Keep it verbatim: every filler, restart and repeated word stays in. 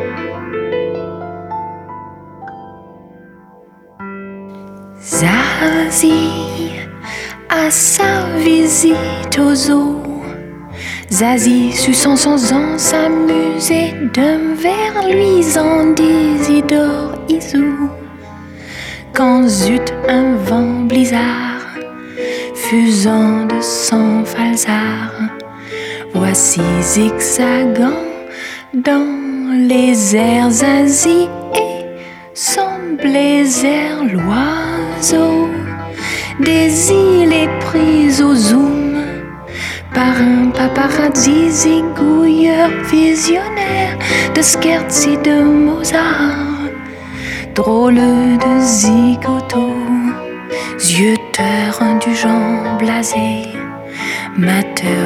Zazie à sa visite aux zoos. Zazie suçant sans en s'amuser d'un verre luisant d'Isidore Isou. Quand zut un vent blizzard, fusant de sang falzard, voici zigzagant dans les airs Zazie et son blazer l'oiseau des îles est prise au zoom par un paparazzi zigouilleur visionnaire de Scherzi de Mozart, drôle de zigoto, yeux teurs indulgents blasés, mateur